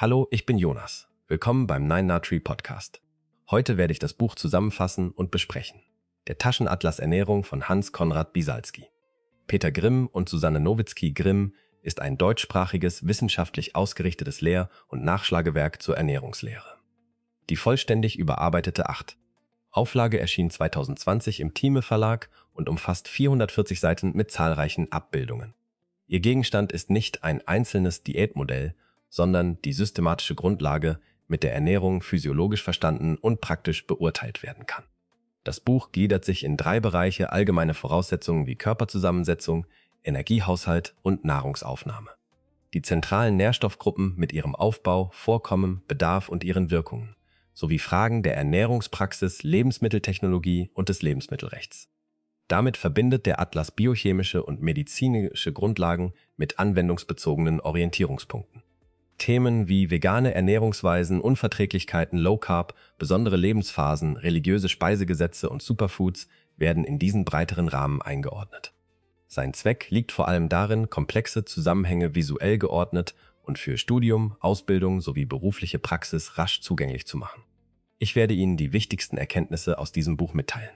Hallo, ich bin Jonas. Willkommen beim 9 Podcast. Heute werde ich das Buch zusammenfassen und besprechen. Der Taschenatlas Ernährung von Hans Konrad Biesalski. Peter Grimm und Susanne Nowitzki-Grimm ist ein deutschsprachiges, wissenschaftlich ausgerichtetes Lehr- und Nachschlagewerk zur Ernährungslehre. Die vollständig überarbeitete 8. Auflage erschien 2020 im Thieme Verlag und umfasst 440 Seiten mit zahlreichen Abbildungen. Ihr Gegenstand ist nicht ein einzelnes Diätmodell, sondern die systematische Grundlage, mit der Ernährung physiologisch verstanden und praktisch beurteilt werden kann. Das Buch gliedert sich in 3 Bereiche allgemeine Voraussetzungen wie Körperzusammensetzung, Energiehaushalt und Nahrungsaufnahme. Die zentralen Nährstoffgruppen mit ihrem Aufbau, Vorkommen, Bedarf und ihren Wirkungen, sowie Fragen der Ernährungspraxis, Lebensmitteltechnologie und des Lebensmittelrechts. Damit verbindet der Atlas biochemische und medizinische Grundlagen mit anwendungsbezogenen Orientierungspunkten. Themen wie vegane Ernährungsweisen, Unverträglichkeiten, Low Carb, besondere Lebensphasen, religiöse Speisegesetze und Superfoods werden in diesen breiteren Rahmen eingeordnet. Sein Zweck liegt vor allem darin, komplexe Zusammenhänge visuell geordnet und für Studium, Ausbildung sowie berufliche Praxis rasch zugänglich zu machen. Ich werde Ihnen die wichtigsten Erkenntnisse aus diesem Buch mitteilen.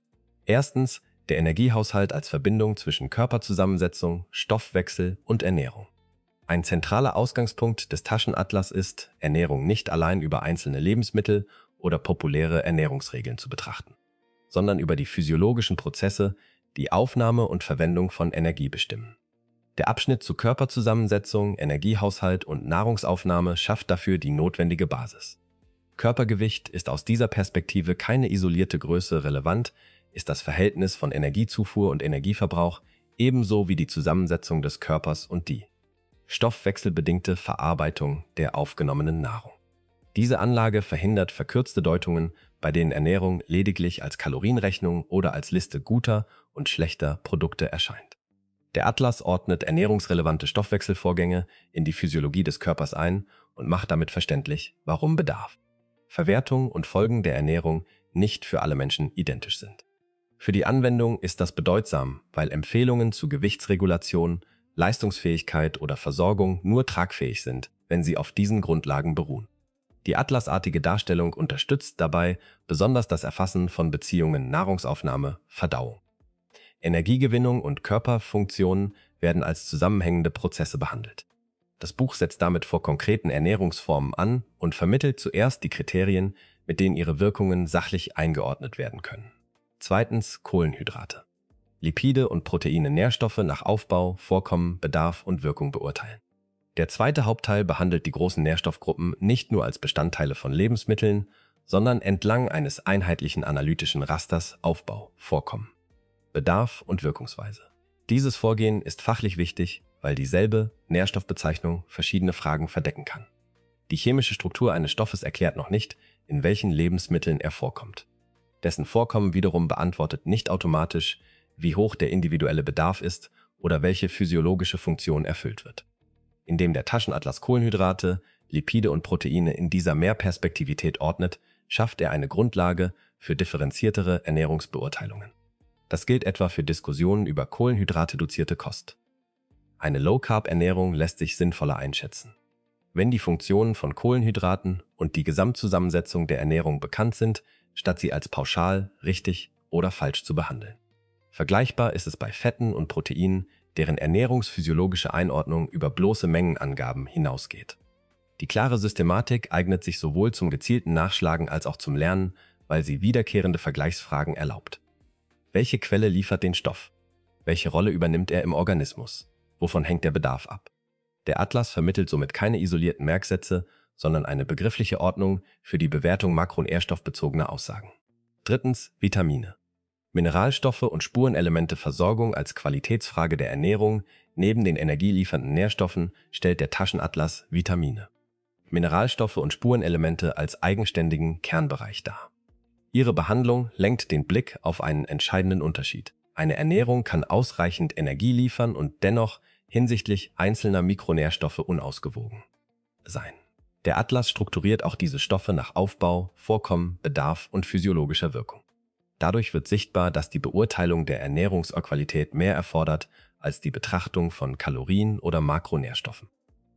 Erstens, der Energiehaushalt als Verbindung zwischen Körperzusammensetzung, Stoffwechsel und Ernährung. Ein zentraler Ausgangspunkt des Taschenatlas ist, Ernährung nicht allein über einzelne Lebensmittel oder populäre Ernährungsregeln zu betrachten, sondern über die physiologischen Prozesse, die Aufnahme und Verwendung von Energie bestimmen. Der Abschnitt zu Körperzusammensetzung, Energiehaushalt und Nahrungsaufnahme schafft dafür die notwendige Basis. Körpergewicht ist aus dieser Perspektive keine isolierte Größe, relevant ist das Verhältnis von Energiezufuhr und Energieverbrauch ebenso wie die Zusammensetzung des Körpers und die stoffwechselbedingte Verarbeitung der aufgenommenen Nahrung. Diese Anlage verhindert verkürzte Deutungen, bei denen Ernährung lediglich als Kalorienrechnung oder als Liste guter und schlechter Produkte erscheint. Der Atlas ordnet ernährungsrelevante Stoffwechselvorgänge in die Physiologie des Körpers ein und macht damit verständlich, warum Bedarf, Verwertung und Folgen der Ernährung nicht für alle Menschen identisch sind. Für die Anwendung ist das bedeutsam, weil Empfehlungen zu Gewichtsregulation, Leistungsfähigkeit oder Versorgung nur tragfähig sind, wenn sie auf diesen Grundlagen beruhen. Die atlasartige Darstellung unterstützt dabei besonders das Erfassen von Beziehungen Nahrungsaufnahme, Verdauung. Energiegewinnung und Körperfunktionen werden als zusammenhängende Prozesse behandelt. Das Buch setzt damit vor konkreten Ernährungsformen an und vermittelt zuerst die Kriterien, mit denen ihre Wirkungen sachlich eingeordnet werden können. Zweitens, Kohlenhydrate. Lipide und Proteine Nährstoffe nach Aufbau, Vorkommen, Bedarf und Wirkung beurteilen. Der zweite Hauptteil behandelt die großen Nährstoffgruppen nicht nur als Bestandteile von Lebensmitteln, sondern entlang eines einheitlichen analytischen Rasters Aufbau, Vorkommen, Bedarf und Wirkungsweise. Dieses Vorgehen ist fachlich wichtig, weil dieselbe Nährstoffbezeichnung verschiedene Fragen verdecken kann. Die chemische Struktur eines Stoffes erklärt noch nicht, in welchen Lebensmitteln er vorkommt. Dessen Vorkommen wiederum beantwortet nicht automatisch, wie hoch der individuelle Bedarf ist oder welche physiologische Funktion erfüllt wird. Indem der Taschenatlas Kohlenhydrate, Lipide und Proteine in dieser Mehrperspektivität ordnet, schafft er eine Grundlage für differenziertere Ernährungsbeurteilungen. Das gilt etwa für Diskussionen über kohlenhydratreduzierte Kost. Eine Low-Carb-Ernährung lässt sich sinnvoller einschätzen. Wenn die Funktionen von Kohlenhydraten und die Gesamtzusammensetzung der Ernährung bekannt sind, statt sie als pauschal, richtig oder falsch zu behandeln. Vergleichbar ist es bei Fetten und Proteinen, deren ernährungsphysiologische Einordnung über bloße Mengenangaben hinausgeht. Die klare Systematik eignet sich sowohl zum gezielten Nachschlagen als auch zum Lernen, weil sie wiederkehrende Vergleichsfragen erlaubt. Welche Quelle liefert den Stoff? Welche Rolle übernimmt er im Organismus? Wovon hängt der Bedarf ab? Der Atlas vermittelt somit keine isolierten Merksätze, sondern eine begriffliche Ordnung für die Bewertung makronährstoffbezogener Aussagen. Drittens, Vitamine. Mineralstoffe und Spurenelemente Versorgung als Qualitätsfrage der Ernährung. Neben den energieliefernden Nährstoffen stellt der Taschenatlas Vitamine, Mineralstoffe und Spurenelemente als eigenständigen Kernbereich dar. Ihre Behandlung lenkt den Blick auf einen entscheidenden Unterschied. Eine Ernährung kann ausreichend Energie liefern und dennoch hinsichtlich einzelner Mikronährstoffe unausgewogen sein. Der Atlas strukturiert auch diese Stoffe nach Aufbau, Vorkommen, Bedarf und physiologischer Wirkung. Dadurch wird sichtbar, dass die Beurteilung der Ernährungsqualität mehr erfordert als die Betrachtung von Kalorien oder Makronährstoffen.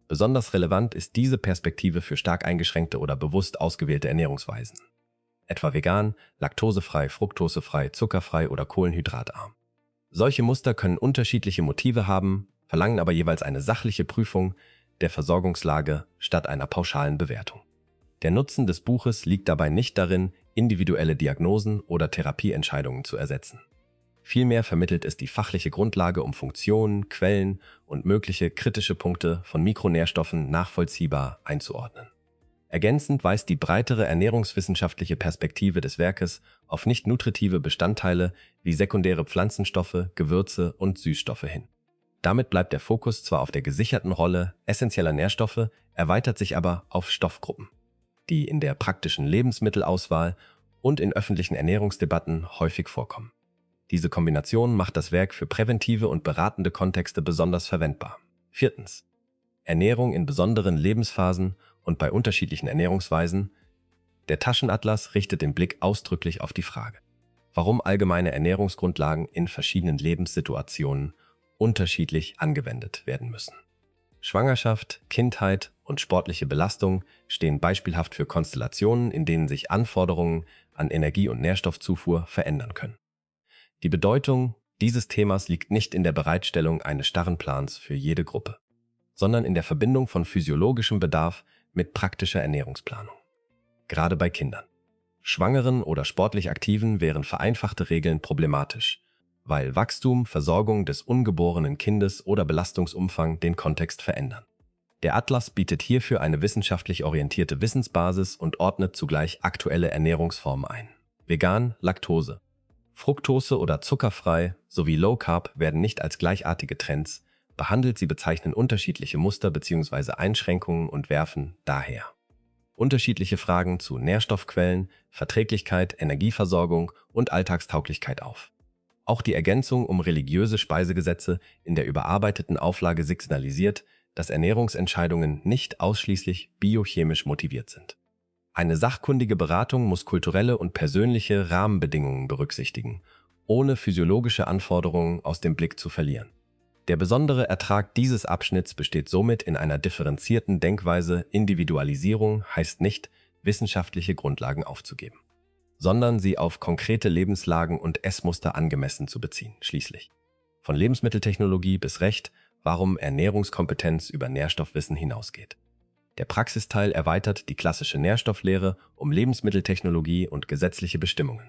Besonders relevant ist diese Perspektive für stark eingeschränkte oder bewusst ausgewählte Ernährungsweisen, etwa vegan, laktosefrei, fruktosefrei, zuckerfrei oder kohlenhydratarm. Solche Muster können unterschiedliche Motive haben, verlangen aber jeweils eine sachliche Prüfung der Versorgungslage statt einer pauschalen Bewertung. Der Nutzen des Buches liegt dabei nicht darin, individuelle Diagnosen oder Therapieentscheidungen zu ersetzen. Vielmehr vermittelt es die fachliche Grundlage, um Funktionen, Quellen und mögliche kritische Punkte von Mikronährstoffen nachvollziehbar einzuordnen. Ergänzend weist die breitere ernährungswissenschaftliche Perspektive des Werkes auf nicht nutritive Bestandteile wie sekundäre Pflanzenstoffe, Gewürze und Süßstoffe hin. Damit bleibt der Fokus zwar auf der gesicherten Rolle essentieller Nährstoffe, erweitert sich aber auf Stoffgruppen, die in der praktischen Lebensmittelauswahl und in öffentlichen Ernährungsdebatten häufig vorkommen. Diese Kombination macht das Werk für präventive und beratende Kontexte besonders verwendbar. 4. Ernährung in besonderen Lebensphasen und bei unterschiedlichen Ernährungsweisen. Der Taschenatlas richtet den Blick ausdrücklich auf die Frage, warum allgemeine Ernährungsgrundlagen in verschiedenen Lebenssituationen unterschiedlich angewendet werden müssen. Schwangerschaft, Kindheit und sportliche Belastung stehen beispielhaft für Konstellationen, in denen sich Anforderungen an Energie- und Nährstoffzufuhr verändern können. Die Bedeutung dieses Themas liegt nicht in der Bereitstellung eines starren Plans für jede Gruppe, sondern in der Verbindung von physiologischem Bedarf mit praktischer Ernährungsplanung. Gerade bei Kindern, Schwangeren oder sportlich Aktiven wären vereinfachte Regeln problematisch, weil Wachstum, Versorgung des ungeborenen Kindes oder Belastungsumfang den Kontext verändern. Der Atlas bietet hierfür eine wissenschaftlich orientierte Wissensbasis und ordnet zugleich aktuelle Ernährungsformen ein. Vegan, Laktose, Fructose oder zuckerfrei sowie Low Carb werden nicht als gleichartige Trends behandelt, sie bezeichnen unterschiedliche Muster bzw. Einschränkungen und werfen daher unterschiedliche Fragen zu Nährstoffquellen, Verträglichkeit, Energieversorgung und Alltagstauglichkeit auf. Auch die Ergänzung um religiöse Speisegesetze in der überarbeiteten Auflage signalisiert, dass Ernährungsentscheidungen nicht ausschließlich biochemisch motiviert sind. Eine sachkundige Beratung muss kulturelle und persönliche Rahmenbedingungen berücksichtigen, ohne physiologische Anforderungen aus dem Blick zu verlieren. Der besondere Ertrag dieses Abschnitts besteht somit in einer differenzierten Denkweise. Individualisierung heißt nicht, wissenschaftliche Grundlagen aufzugeben, sondern sie auf konkrete Lebenslagen und Essmuster angemessen zu beziehen. Schließlich, von Lebensmitteltechnologie bis Recht, warum Ernährungskompetenz über Nährstoffwissen hinausgeht. Der Praxisteil erweitert die klassische Nährstofflehre um Lebensmitteltechnologie und gesetzliche Bestimmungen.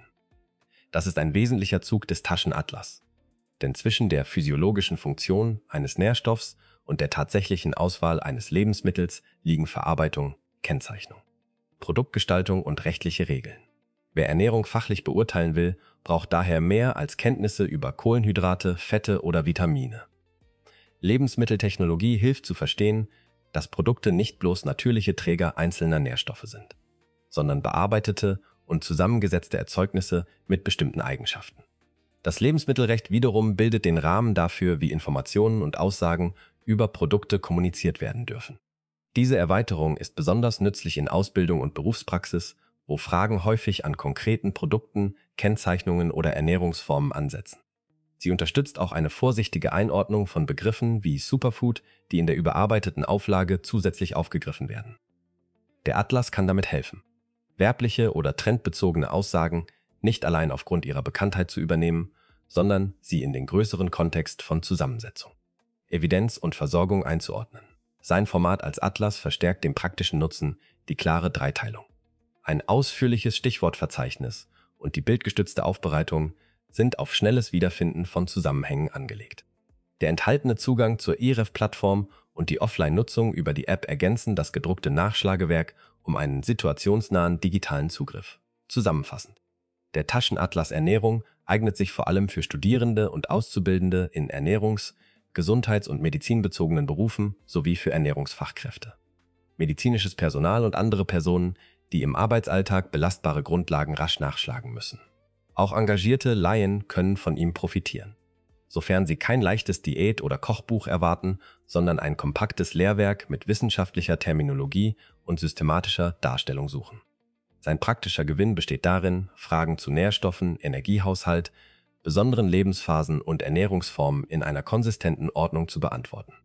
Das ist ein wesentlicher Zug des Taschenatlas. Denn zwischen der physiologischen Funktion eines Nährstoffs und der tatsächlichen Auswahl eines Lebensmittels liegen Verarbeitung, Kennzeichnung, Produktgestaltung und rechtliche Regeln. Wer Ernährung fachlich beurteilen will, braucht daher mehr als Kenntnisse über Kohlenhydrate, Fette oder Vitamine. Lebensmitteltechnologie hilft zu verstehen, dass Produkte nicht bloß natürliche Träger einzelner Nährstoffe sind, sondern bearbeitete und zusammengesetzte Erzeugnisse mit bestimmten Eigenschaften. Das Lebensmittelrecht wiederum bildet den Rahmen dafür, wie Informationen und Aussagen über Produkte kommuniziert werden dürfen. Diese Erweiterung ist besonders nützlich in Ausbildung und Berufspraxis, wo Fragen häufig an konkreten Produkten, Kennzeichnungen oder Ernährungsformen ansetzen. Sie unterstützt auch eine vorsichtige Einordnung von Begriffen wie Superfood, die in der überarbeiteten Auflage zusätzlich aufgegriffen werden. Der Atlas kann damit helfen, werbliche oder trendbezogene Aussagen nicht allein aufgrund ihrer Bekanntheit zu übernehmen, sondern sie in den größeren Kontext von Zusammensetzung, Evidenz und Versorgung einzuordnen. Sein Format als Atlas verstärkt den praktischen Nutzen, die klare Dreiteilung. Ein ausführliches Stichwortverzeichnis und die bildgestützte Aufbereitung sind auf schnelles Wiederfinden von Zusammenhängen angelegt. Der enthaltene Zugang zur EREF-Plattform und die Offline-Nutzung über die App ergänzen das gedruckte Nachschlagewerk um einen situationsnahen digitalen Zugriff. Zusammenfassend: Der Taschenatlas Ernährung eignet sich vor allem für Studierende und Auszubildende in ernährungs-, gesundheits- und medizinbezogenen Berufen sowie für Ernährungsfachkräfte, medizinisches Personal und andere Personen, die im Arbeitsalltag belastbare Grundlagen rasch nachschlagen müssen. Auch engagierte Laien können von ihm profitieren, sofern sie kein leichtes Diät- oder Kochbuch erwarten, sondern ein kompaktes Lehrwerk mit wissenschaftlicher Terminologie und systematischer Darstellung suchen. Sein praktischer Gewinn besteht darin, Fragen zu Nährstoffen, Energiehaushalt, besonderen Lebensphasen und Ernährungsformen in einer konsistenten Ordnung zu beantworten.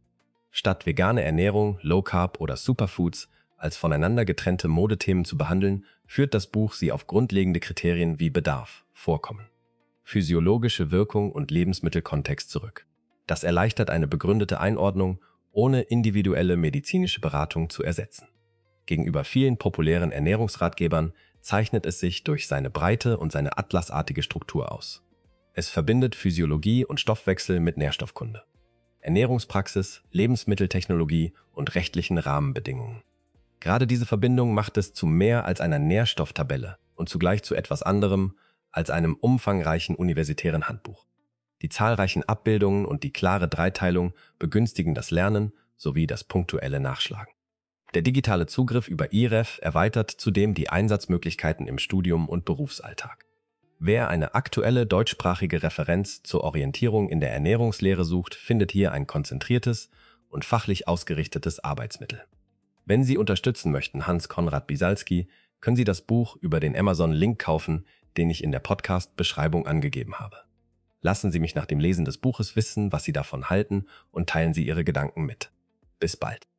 Statt vegane Ernährung, Low Carb oder Superfoods als voneinander getrennte Modethemen zu behandeln, führt das Buch sie auf grundlegende Kriterien wie Bedarf, Vorkommen, physiologische Wirkung und Lebensmittelkontext zurück. Das erleichtert eine begründete Einordnung, ohne individuelle medizinische Beratung zu ersetzen. Gegenüber vielen populären Ernährungsratgebern zeichnet es sich durch seine Breite und seine atlasartige Struktur aus. Es verbindet Physiologie und Stoffwechsel mit Nährstoffkunde, Ernährungspraxis, Lebensmitteltechnologie und rechtlichen Rahmenbedingungen. Gerade diese Verbindung macht es zu mehr als einer Nährstofftabelle und zugleich zu etwas anderem als einem umfangreichen universitären Handbuch. Die zahlreichen Abbildungen und die klare Dreiteilung begünstigen das Lernen sowie das punktuelle Nachschlagen. Der digitale Zugriff über iRef erweitert zudem die Einsatzmöglichkeiten im Studium und Berufsalltag. Wer eine aktuelle deutschsprachige Referenz zur Orientierung in der Ernährungslehre sucht, findet hier ein konzentriertes und fachlich ausgerichtetes Arbeitsmittel. Wenn Sie unterstützen möchten Hans Conrad Bisalski, können Sie das Buch über den Amazon-Link kaufen, den ich in der Podcast-Beschreibung angegeben habe. Lassen Sie mich nach dem Lesen des Buches wissen, was Sie davon halten, und teilen Sie Ihre Gedanken mit. Bis bald.